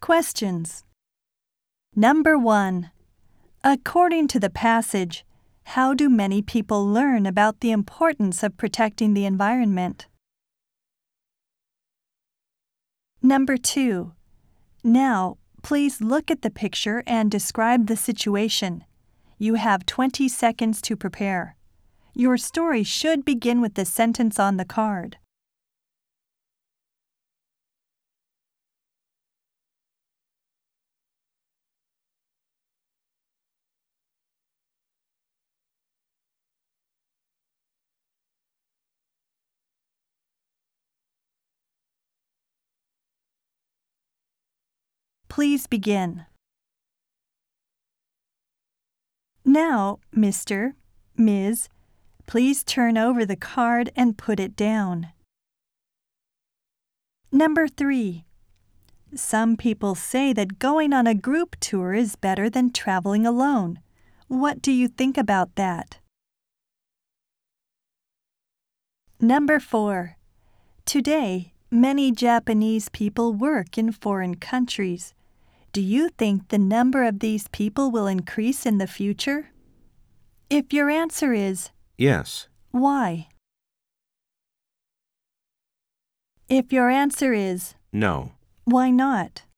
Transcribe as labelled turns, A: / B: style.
A: Questions. Number 1. According to the passage, how do many people learn about the importance of protecting the environment? Number 2. Now, please look at the picture and describe the situation. You have 20 seconds to prepare. Your story should begin with the sentence on the card. Please begin. Now, Mr., Ms., please turn over the card and put it down. Number 3. Some people say that going on a group tour is better than traveling alone. What do you think about that? Number 4. Today, many Japanese people work in foreign countries. Do you think the number of these people will increase in the future? If your answer is
B: yes,
A: why? If your answer is
B: no,
A: why not?